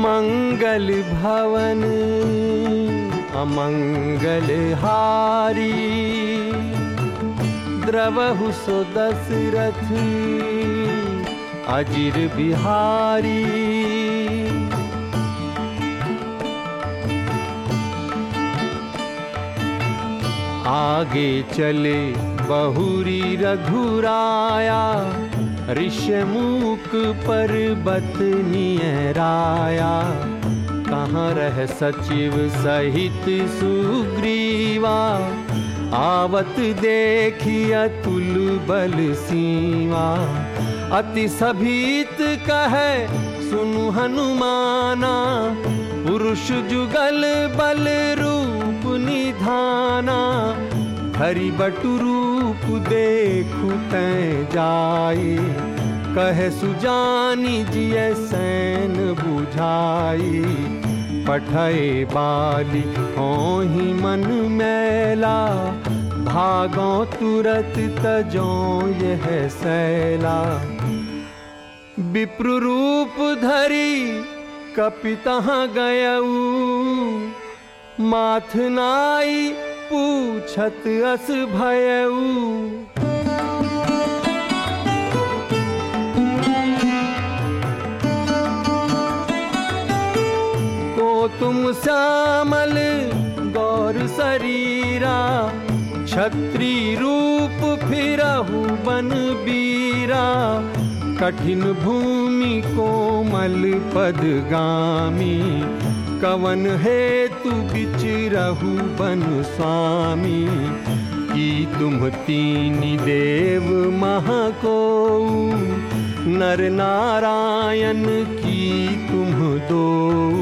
मंगल भवन अमंगल हारी, द्रवहु सो दशरथ अजिर बिहारी। आगे चले बहुरी रघुराया, ऋषमुख पर्वत नियराया। कहाँ रह सचिव सहित सुग्रीवा, आवत देखी अतुल बल सीवा। अति सभीत कहे सुनु हनुमाना, पुरुष जुगल बल रूप निधाना। हरि बटु रूप देखु तै जाई, कहे सुजानी जिय सैन बुझाई। पठय बाली होहि मन मैला, भागो तुरत तजो यह सैला। विप्र रूप धरी कपि तहाँ गयऊ, माथ नाई पूछत अस भयऊ। को तुम श्यामल गौर शरीरा, क्षत्रि रूप फिरहु बन बीरा। कठिन भूमि कोमल पदगामी, कवन हेतु बिचरहु बन स्वामी। की तुम तीनि देव महकोऊ, नर नारायण की तुम दोऊ।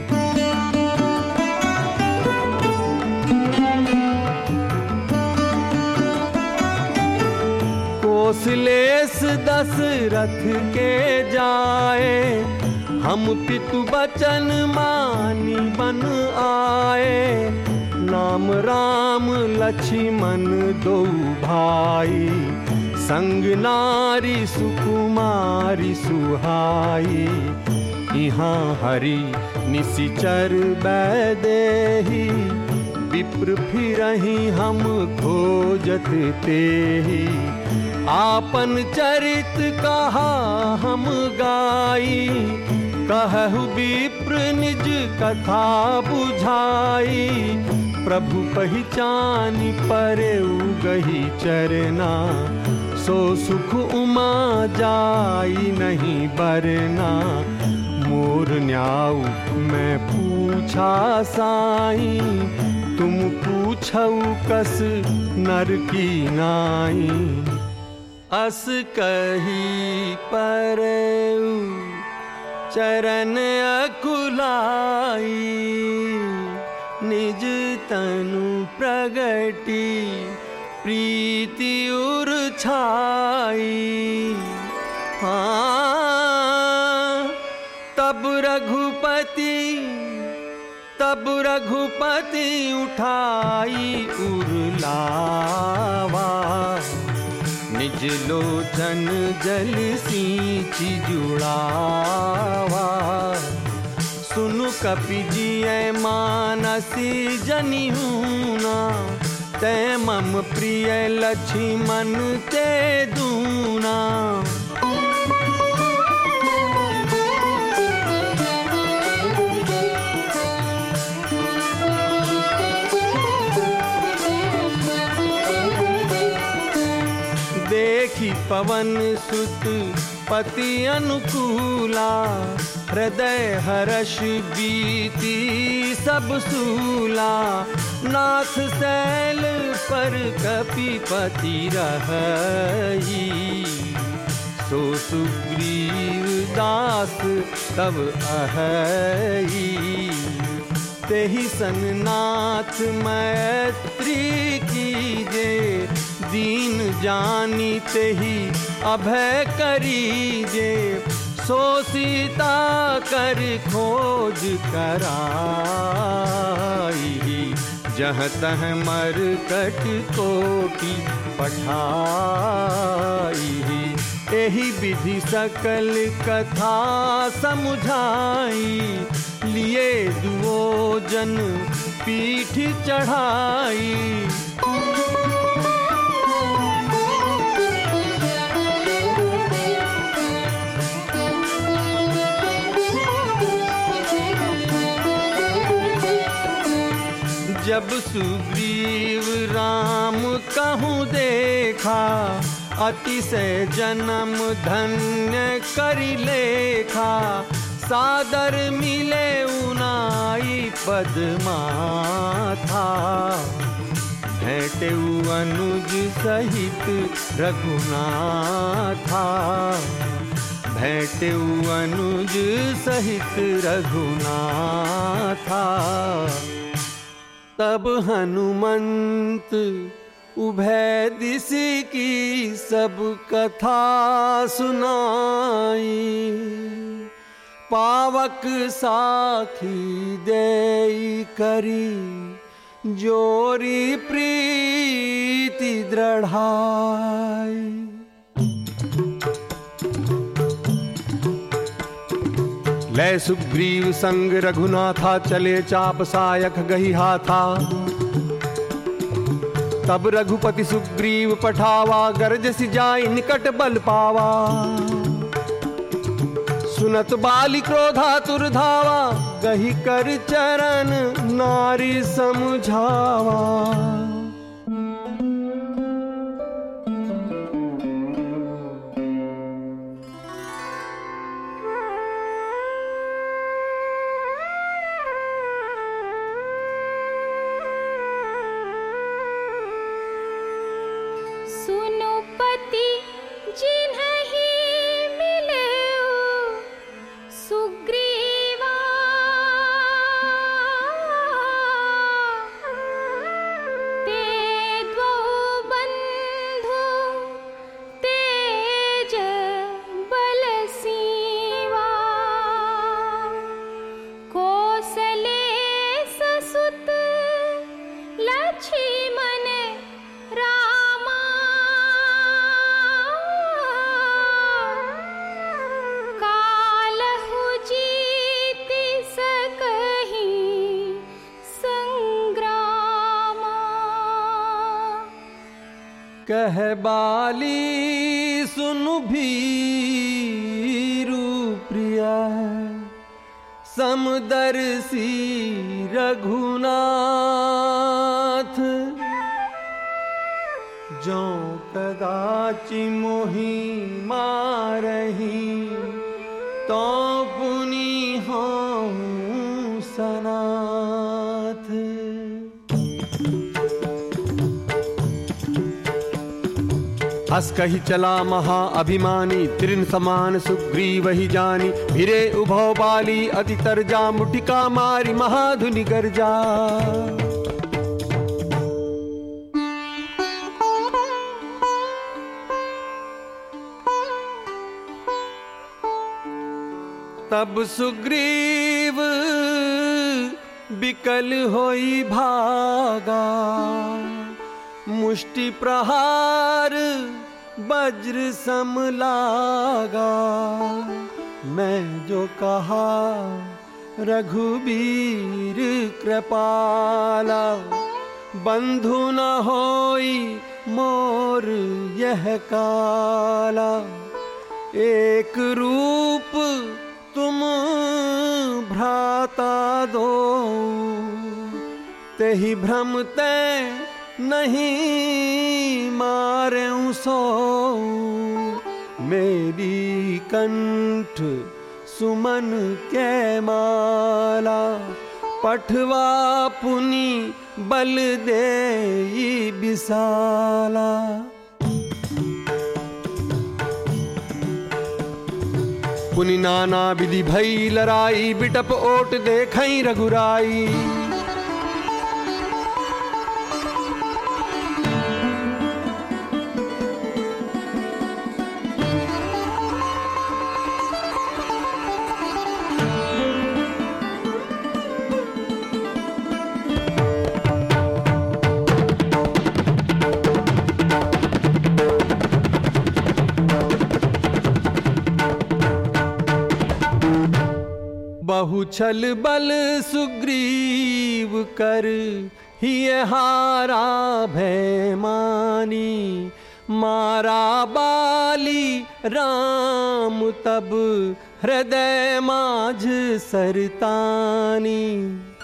कौशलेश दशरथ के जाए, हम पितु बचन मानी बन आए। नाम राम लक्ष्मण दो भाई, संग नारी सुकुमारी सुहाई। यहाँ हरि निशिचर बैदेही, विप्र फिरहि हम खोजत तेहि। आपन चरित कहा हम गाई, कहु विप्र निज कथा बुझाई। प्रभु पहिचानि परेउ गही चरना, सो सुख उमा जाई नहीं बरना। मोर न्याऊ मैं पूछा साई, तुम पूछऊ कस नर की नाई। अस कही परेउ चरण अकुलाई, निज तनु प्रगति प्रीति उर छाई। हाँ तब रघुपति उठाई उरलावा। निज लोचन जल सींचि जुड़ावा। सुनु कपि जिय मानसी जनिहुना, तै मम प्रिय लक्ष्मण ते दूना। देखी पवन सुत पति अनुकूला, हृदय हर्ष बीती सब सूला। नाथ शैल पर कपिपति रहई, सो सुग्रीव दास तब अहई। तेहि सन नाथ मैत्री कीजे, दीन जानी तेहि अभय करीजे। सो सीता कर खोज कराई, जहाँ तह मरकट कोटि पठाई। यही विधि सकल कथा समुझाई, लिए दुओजन पीठ चढ़ाई। जब सुग्रीव राम कहूँ देखा, अतिशय जन्म धन्य करि लेखा। सादर मिले उनाई पद माथा, भेंटेउ अनुज सहित रघुनाथा। भेंटेउ अनुज सहित रघुनाथा। तब हनुमंत उभय दिश की सब कथा सुनाई। पावक साखी देई करी, जोरी प्रीति दृढ़ाई। लय सुग्रीव संग रघुनाथा, चले चाप सायक गही हाथा। तब रघुपति सुग्रीव पठावा, गरज सि जाई निकट बल पावा। सुनत बाली क्रोधातुर धावा, गही कर चरण नारी समुझावा। कह बाली सुनु भीरु प्रिया, समदर्शी रघुनाथ। जो कदाचि मोहि मारही, तो पुनि होऊं सनाथ। हस कही चला महा अभिमानी, तृण समान सुग्रीव ही जानी। भिरे उभौ बाली अति तरजा, मुटिका मारी महाधुनि गर्जा। तब सुग्रीव बिकल होई भागा, मुष्टि प्रहार वज्र सम लागा। मैं जो कहा रघुबीर कृपाला, बंधु न होई मोर यह काला। एक रूप तुम भ्राता दो, तेहि भ्रम ते नहीं मारें सो। मेरी कंठ सुमन के माला, पठवा पुनि बल देई विशाला। पुनि नाना विधि भई लड़ाई, बिटप ओट देखई रघुराई। बहु छल बल सुग्रीव कर ही हारा भय मानी, मारा बाली राम तब हृदय माझ सरतानी।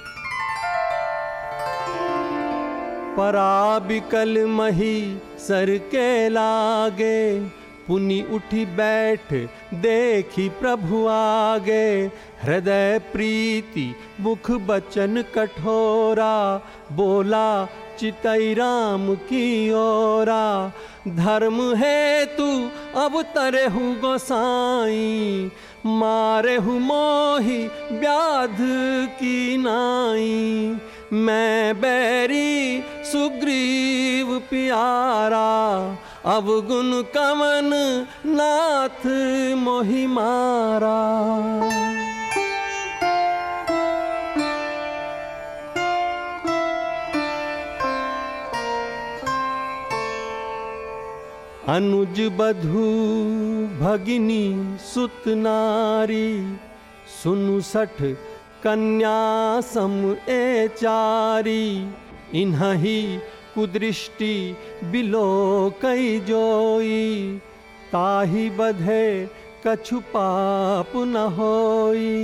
पराबिकल मही सर के लागे, पुनि उठी बैठ देखी प्रभु आगे। हृदय प्रीति मुख बचन कठोरा, बोला चितई राम की ओरा। धर्म हेतु अवतरेहु गोसाई, मारेहु मोहि व्याध की नाई। मैं बैरी सुग्रीव प्यारा, अवगुण कवन नाथ मोहि मारा। अनुज बधू भगिनी सुत नारी, सुनु सठ कन्या सम ए चारी। इन्हि कुदृष्टि बिलो कई जोई, ताहि बधे कछु पाप न होई।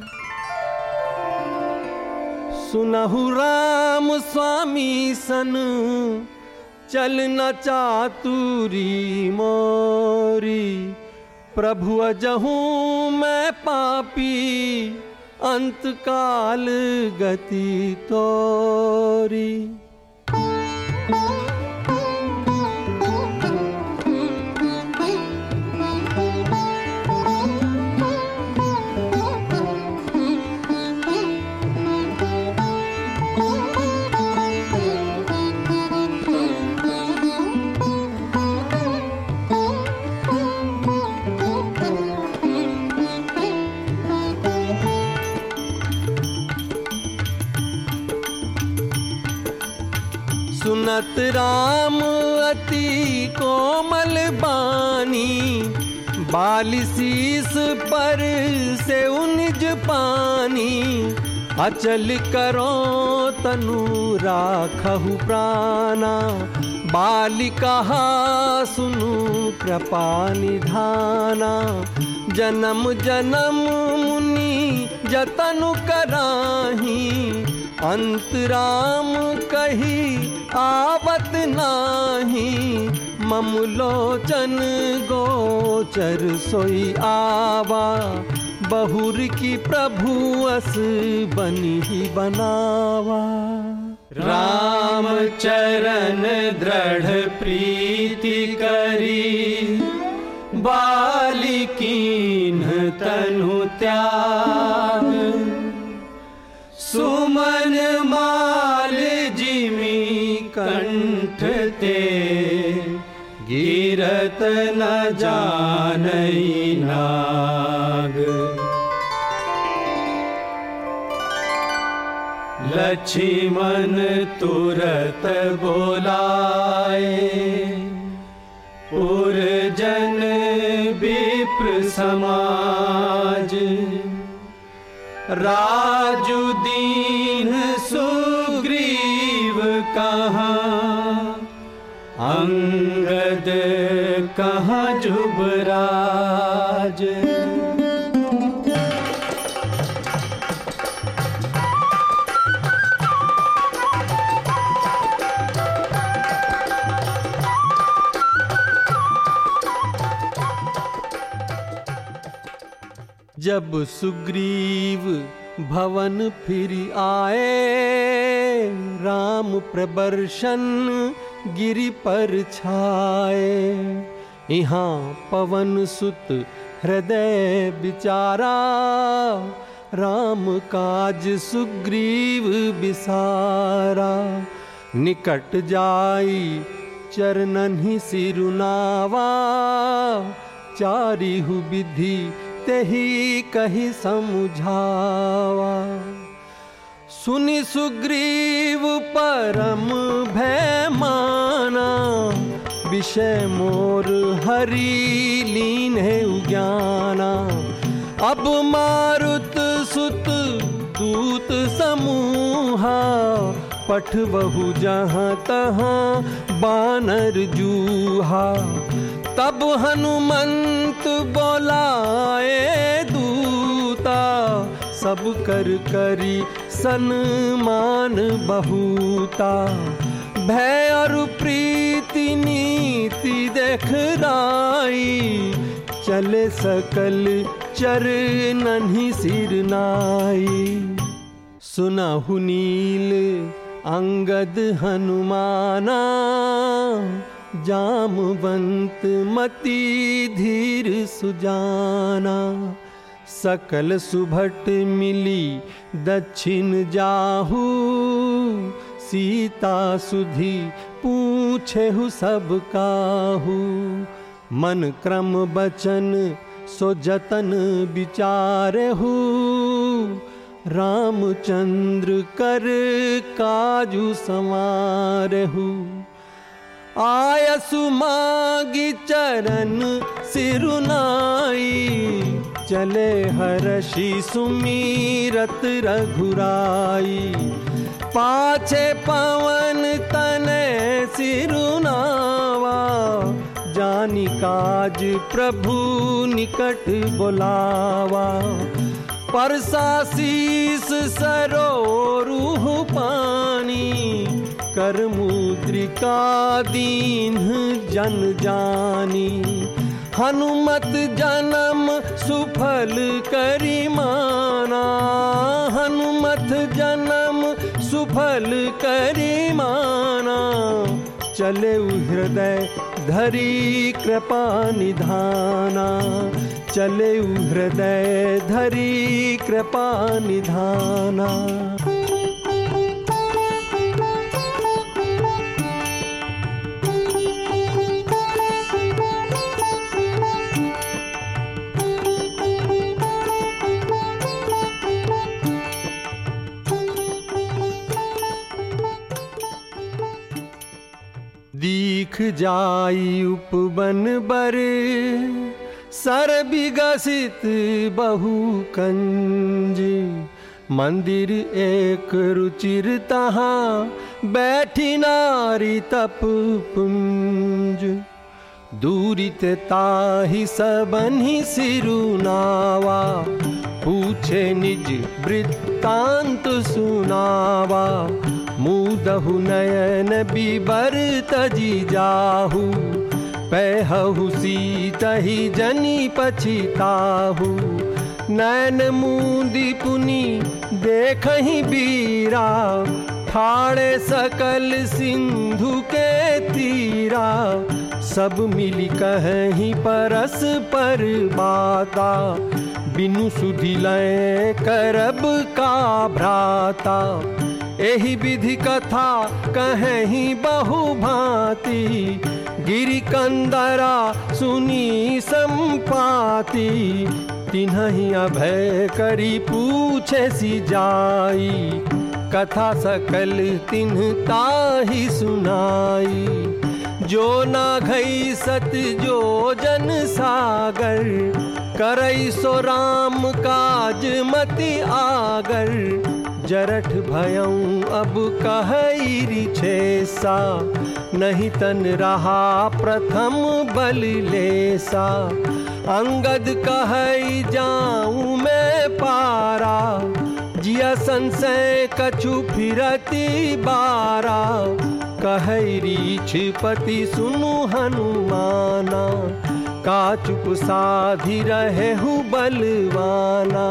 सुनहु राम स्वामी सन, चल न चातुरी मोरी। प्रभु अजहूँ मैं पापी, अंत काल गति तोरी। सुनत राम अति कोमल बानी, बाली शीस पर से निज पानी। अचल करो तनु राखहु प्राणा, बाली कहा सुनु कृपा निधाना। जन्म जन्म मुनि जतनु कराही, अंत राम कही आवत नाही। मम लोचन गोचर सोई आवा, बहुर की प्रभु अस बनी ही बनावा। राम चरण दृढ़ प्रीति करी, बाली कीन्ह तनु त्याग। सुमन माल जिमी कंठ ते, गिरत न जानई नाग। लक्ष्मण तुरत बोलाए, पुरजन विप्र समाज। राजु दीन सुग्रीव कहाँ, अंगद कहाँ जुबराज। जब सुग्रीव भवन फिर आए, राम प्रबर्शन गिरि पर छाए। यहाँ पवन सुत हृदय विचारा, राम काज सुग्रीव बिसारा। निकट जाई चरणन ही सिरुनावा, चारिहु विधि तेहि कहि समझावा। सुनि सुग्रीव परम भय माना, विषय मोर हरि लीन है उज्ञाना। अब मारुत सुत दूत समूहा, पठबहु जहाँ तहाँ बानर जूहा। तब हनुमंत बोलाए दूता, सब कर करी सन्मान बहुता। भय और प्रीति नीति देखराई, चले सकल चरणहि सिर नाई। सुनहु नील अंगद हनुमाना, जामवंत मति धीर सुजाना। सकल सुभट मिली दक्षिण जाहू, सीता सुधि पूछेहु सब काहू। मन क्रम बचन सो जतन विचारेहु, रामचंद्र कर काजू संवारेहु। आयसु मागी चरण सिरुनाई, चले हर्षि सुमीरत रघुराई। पाछे पवन तने सिरुनावा, जानी काज प्रभु निकट बुलावा। परसा शीस सरोरुह पानी, कर मुद्रिका दीन जन जानी। हनुमत जन्म सुफल करी माना, हनुमत जन्म सुफल करी माना। चले हृदय धरी कृपा निधाना, चले हृदय धरी कृपा निधाना। दीख जाई उपवन बर, सर विगसित बहु कंज। मंदिर एक रुचिर तहाँ, बैठी नारी तप पुंज। दूरित ताहि सबन्हि सिरुनावा, पूछे निज वृत्तांत सुनावा। मुदहु नयन बिबर तजी जाहू, पैहु सीतहि जनि पछिताहू। नैन मूंदी पुनि देखहि बीरा, ठाड़े सकल सिंधु के तीरा। सब मिली कहीं परस पर बाता, बिनु सुधि लय करब का भ्राता। एहि विधि कथा कहीं बहु भांति, गिरि कंदरा सुनी संपाति। तिन्हि अभय करी पूछे सी जाई, कथा सकल तिन्ह ताहि सुनाई। जो ना घई सत जो जन सागर, करई सो राम काज मति आगर। जरठ भयऊं अब कहई रिछेसा, नहीं तन रहा प्रथम बल लेसा। अंगद कहई जाऊं मैं पारा, जिया संशय कछु फिरती बारा। कहई रीछ पति सुनु हनुमाना, का चुप साधि रहेहु बलवाना।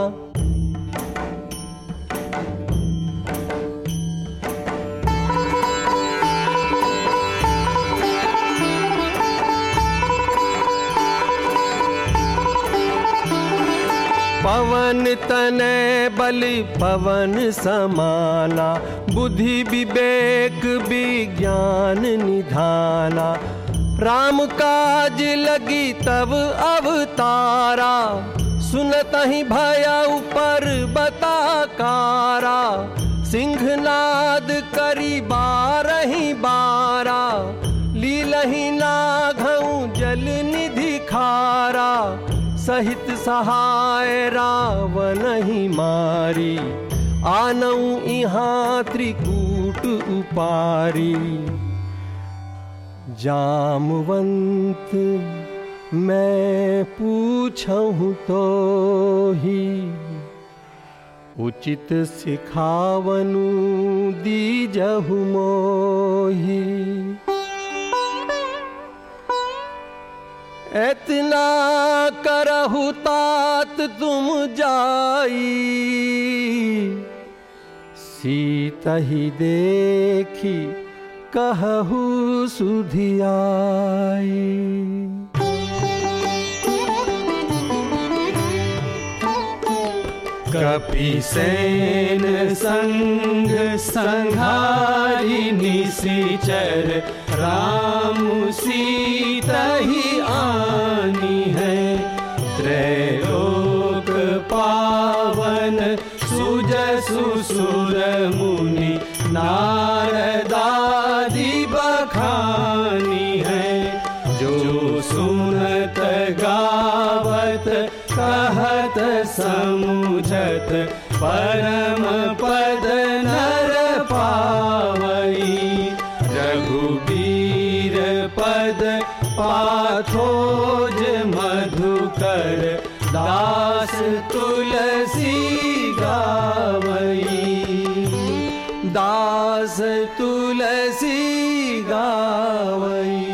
पवन तनय बल पवन समाना, बुद्धि विवेक विज्ञान निधाना। राम काज लगी तब अवतारा, सुनतहि भयउ पर्वता कारा। सिंहनाद करी बारहि बारा, लीलहि नाघउ जल निधि खारा। सहित सहाय रावण ही मारी, आनऊ इहाँ त्रिकूट उपारी। जामवंत मैं पूछहु तो ही, उचित सिखावनु दीजहु मोही। एतना करहु तात तुम जाई, सीता ही देखी कहहु सुधियाई। कपिसेन संग संघारी निशिचर, राम सीता ही आनी है। त्रैलोक पावन सुजसु सुर मुनि, नारदादि बखानी है। जो सुनत गावत कहत समुझत, परम पद नर पावई। रघुबीर पद पाथोज मधुकर, दास तुलसी गावई। दास तुलसी गावई।